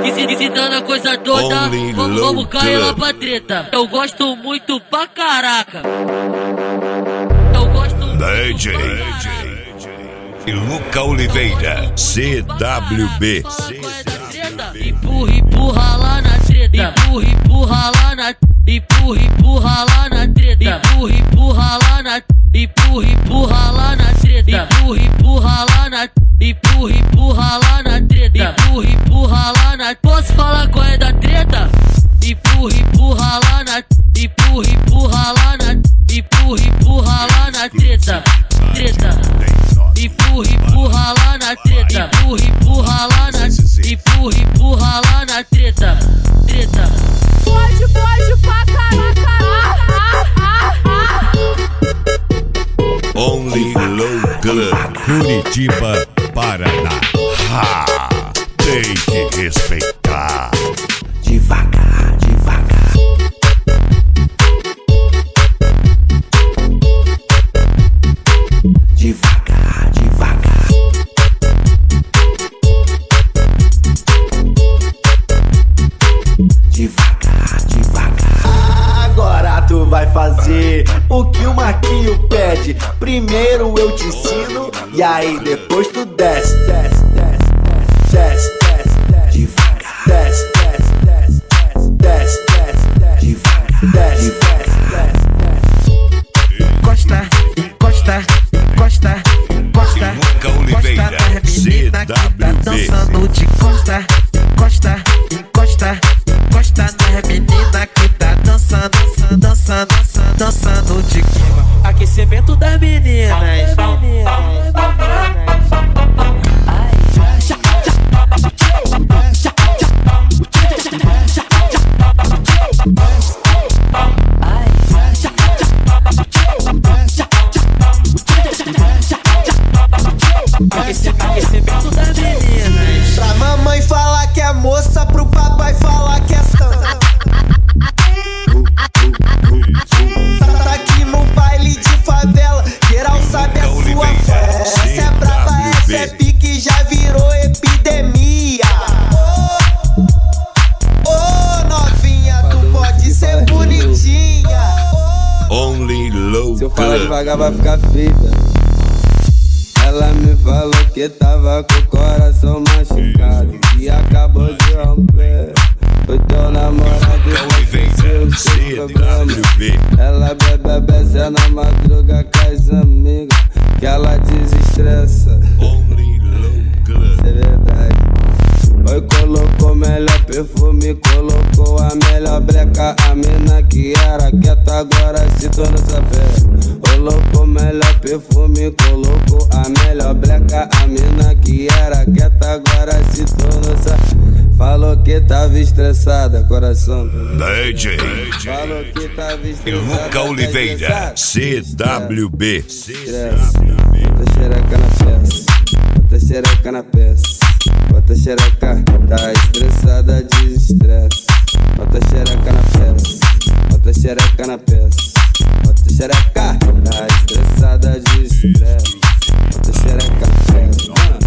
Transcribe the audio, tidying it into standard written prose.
Incitando a coisa toda, vamos cair lá pra treta. Eu gosto muito pra caraca. Eu gosto muito DJ Luca Oliveira, CWB. Empurra lá na treta. Empurra lá na treta. Empurra lá na treta. Empurra lá na treta. Empurra lá na treta. Empurra lá na treta. Empurra lá na. Posso falar qual é da treta? Empurra lá na. Empurra lá na. Empurra lá na treta. Treta. Empurra lá na treta. Empurra lá na. Empurra lá na treta. Treta. Pode pra caraca. Only Low Club, Curitiba, Paraná. Ha! Tem que respeitar. Devagar, devagar. Devagar, devagar. Devagar, devagar. Agora tu vai fazer o que o Marquinho pede. Primeiro eu te ensino e aí depois tu desce, desce, desce, desce, desce, desce, devagar, desce, desce, desce, desce, desce, desce, devagar, desce, desce, desce. Encosta, encosta, encosta, encosta. Luca Oliveira, Encosta nas meninas que tá dançando de costa, encosta, encosta, encosta nas meninas que tá dançando, dançando, dançando, dançando de aquecimento das meninas. Aquecimento das meninas. Pra mamãe falar que é moça, pro papai falar que é santa. Tá aqui no baile de favela, geral sabe a sua fé. Essa é brava, essa é pique, já virou epidemia. Ô novinha, tu pode ser bonitinha. Only Low Se eu falar Club. devagar vai ficar feita. Ela me falou que tava com o coração machucado e acabou de romper. O teu namorado Oliveira, CWB. Ela bebe na madruga com as amigas, que ela desestressa. Only Low Club. Isso é verdade. Oi, colocou melhor perfume, colocou a melhor breca. A mina que era quieta agora se tornou saber. Colocou melhor perfume, colocou a melhor breca. A mina que era quieta agora se tornou saber. Falou que tava estressada, coração. DJ Falou que tava estressada. Luca Oliveira, CWB. Estresse. Bota xereca na peça. Bota xereca na peça. Bota xereca, tá estressada, desestresse. Bota xereca na peça. Bota xereca na peça. Bota xereca, tá estressada, desestresse. Bota xereca na peça.